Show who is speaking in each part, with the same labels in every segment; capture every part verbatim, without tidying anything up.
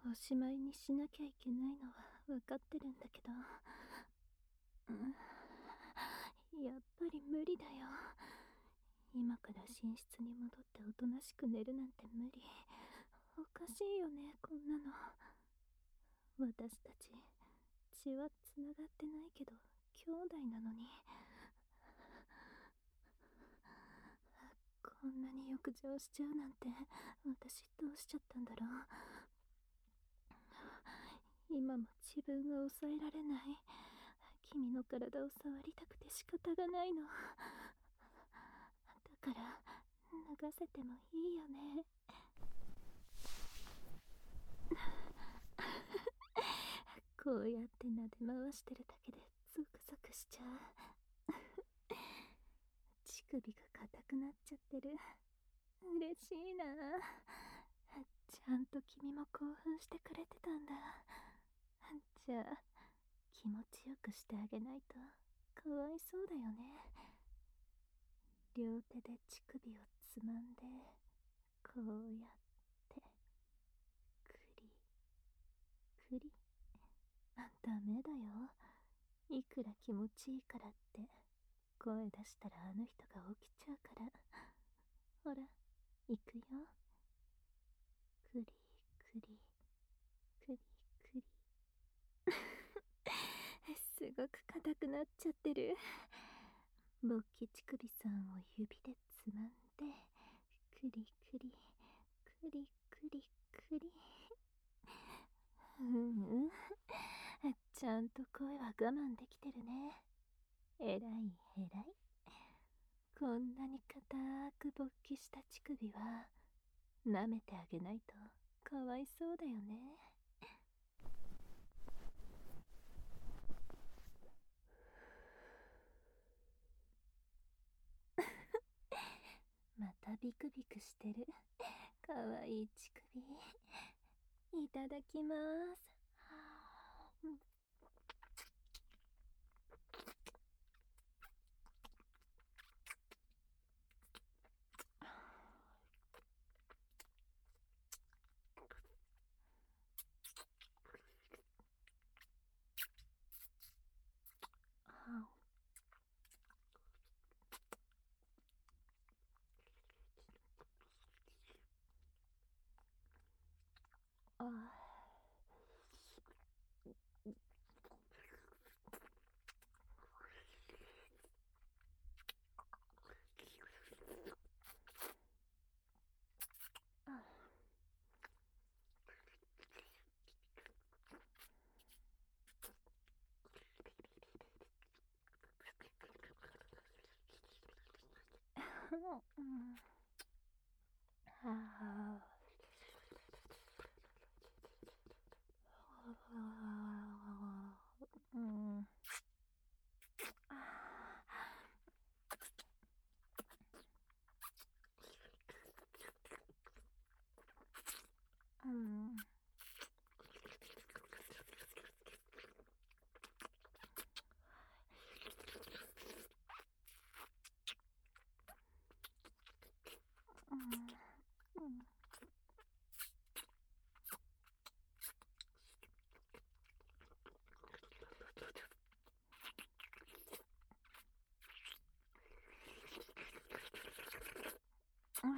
Speaker 1: おしまいにしなきゃいけないのは分かってるんだけど、うん、やっぱり無理だよ。今から寝室に戻っておとなしく寝るなんて無理。おかしいよね、こんなの。私たち血はつながってないけど兄弟なのに。こんなに欲情しちゃうなんて、私どうしちゃったんだろう。今も自分が抑えられない。君の体を触りたくて仕方がないの。だから脱がせてもいいよね。こうやって撫で回してるだけでゾクゾクしちゃう。乳首が硬くなっちゃってる。嬉しいな。ちゃんと君も興奮してくれてたんだ。じゃあ気持ちよくしてあげないとかわいそうだよね。両手で乳首をつまんで、こうやってクリクリ。ダメだよ。いくら気持ちいいからって声出したらあの人が起きちゃうから。ほら、行くよ。クリクリクリクリ。すごく硬くなっちゃってる。勃起乳首さんを指でつまんで、クリクリクリクリクリ。うんうん、ちゃんと声は我慢できてるね。えらいえらい。こんなに硬く勃起した乳首は舐めてあげないとかわいそうだよね。またビクビクしてる。かわいい乳首。いただきます。ああ。うん、あーうん、うん、うん、うん。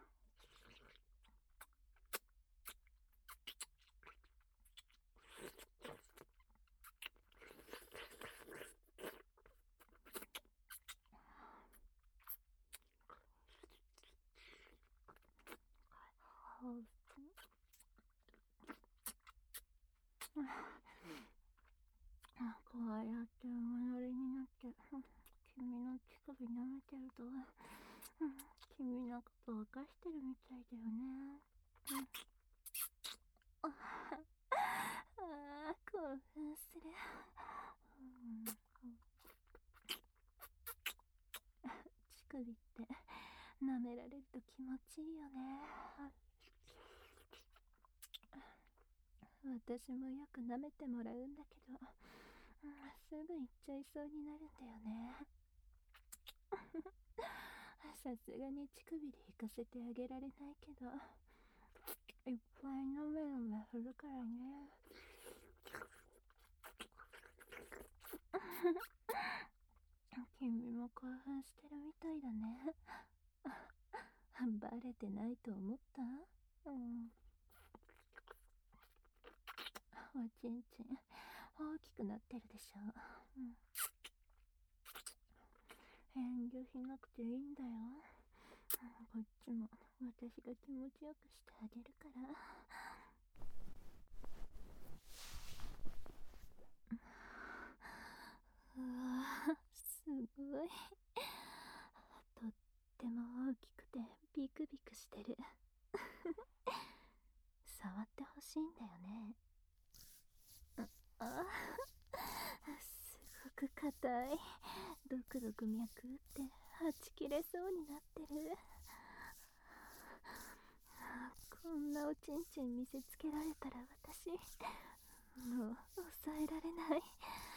Speaker 1: こうやって馬乗りになって君の乳首舐めてると、君のことを犯してるみたいだよね。ああ、興奮する。乳首って舐められると気持ちいいよね。私もよく舐めてもらうんだけど、すぐ行っちゃいそうになるんだよね。さすがに乳首で行かせてあげられないけど、いっぱい飲め飲めするか君も興奮してるみたいだね。バレてないと思った？うん。おちんちん、大きくなってるでしょ。うん。遠慮しなくていいんだよ。こっちも私が気持ちよくしてあげるから。うわ、すごい。とっても大きくてビクビクしてる。触ってほしいんだよね。あ、すごく硬い。ドクドク脈打ってはち切れそうになってる。こんなおちんちん見せつけられたら私もう抑えられない。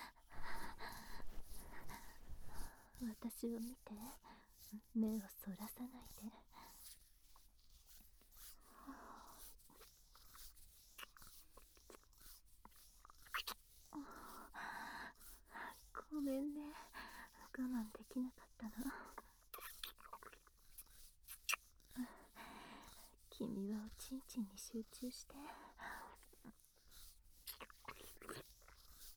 Speaker 1: 私を見て、目をそらさないで。ごめんね、我慢できなかったの。君はおちんちんに集中して。うん。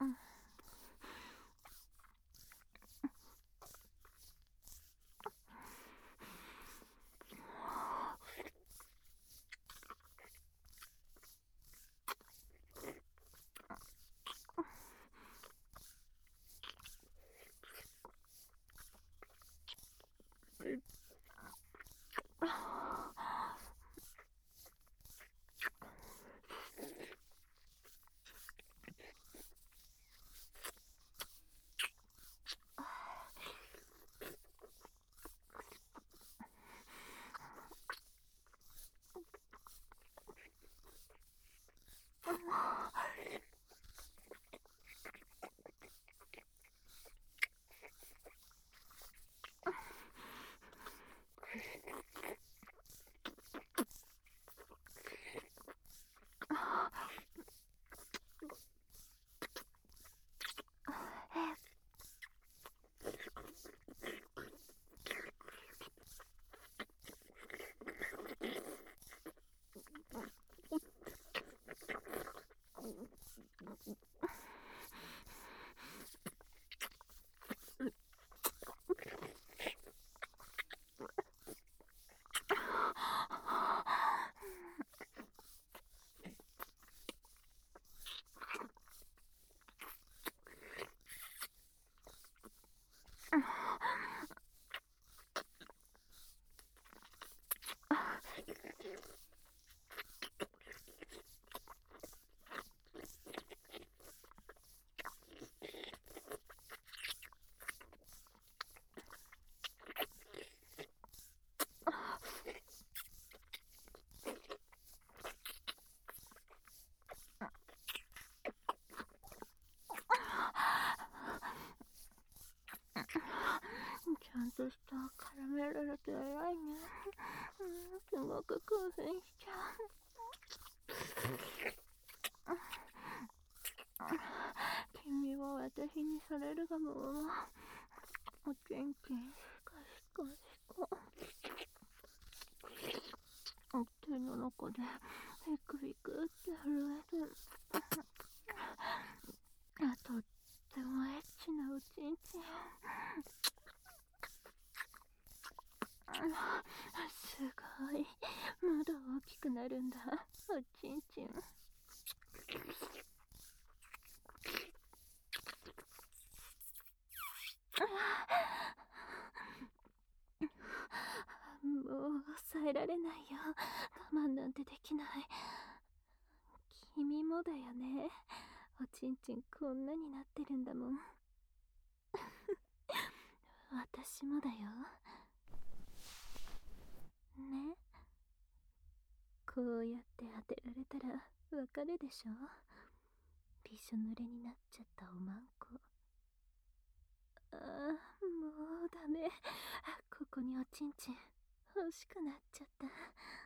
Speaker 1: ちゃんとした絡められて偉いね。うん、すごく興奮しちゃう。君は私にされるがもおちんちんしかしかしか手の中でビクビクって震えて、あ、とってもエッチなおちんちん。すごい、まだ大きくなるんだおちんちん。もう抑えられないよ。我慢なんてできない。君もだよね。おちんちんこんなになってるんだもん。私もだよ。ね。こうやって当てられたらわかるでしょ。びしょ濡れになっちゃったおまんこ。ああ、もうダメ。ここにおちんちん欲しくなっちゃった。